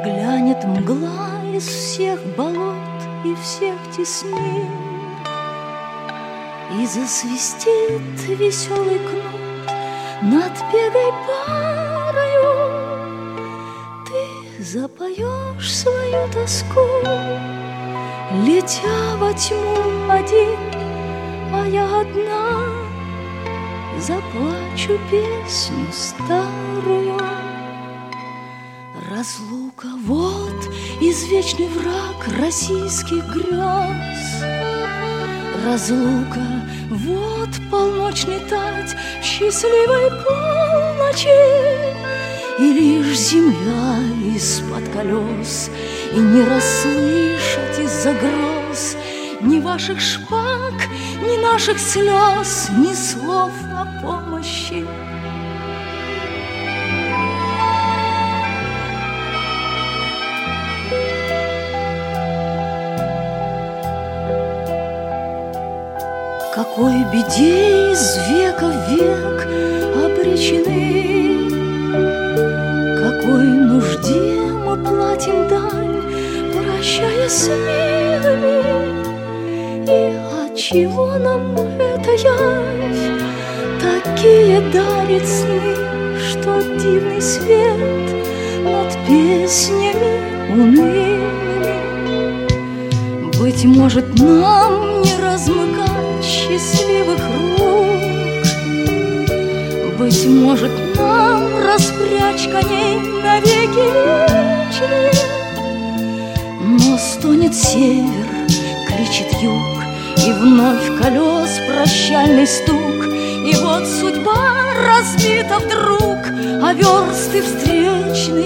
Глянет мгла из всех болот и всех теснин, и засвистит веселый кнут над пегой парою. Ты запоешь свою тоску, летя во тьму один, а я одна заплачу песню старую. Разлука — вот извечный враг российских грез. Разлука — вот полночный тать в счастливой полночи. И лишь земля из-под колес, и не расслышать из-за гроз ни ваших шпаг, ни наших слез, ни слов о помощи. Какой беде из века в век обречены, какой нужде мы платим дань, прощаясь с милыми. И отчего нам эта явь такие дарит сны, что дивный свет над песнями унылыми? Быть может, нам не размыкать счастливых рук, быть может, нам распрячь коней навеки вечные. Но стонет север, кричит юг, и вновь колес прощальный стук. И вот судьба разбита вдруг, а версты встречные